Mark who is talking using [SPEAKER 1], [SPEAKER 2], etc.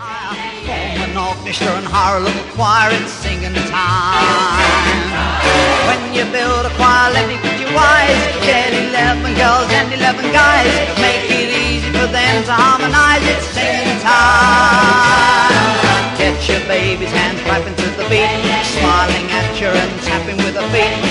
[SPEAKER 1] Form an orchestra and hire a little choir, it's singing time. When you build a choir, let me put you wise. Get 11 girls and 11 guys. Make it easy for them to harmonize, it's singing time. Get your baby's hands clapping to the beat, smiling at you and tapping with a feet.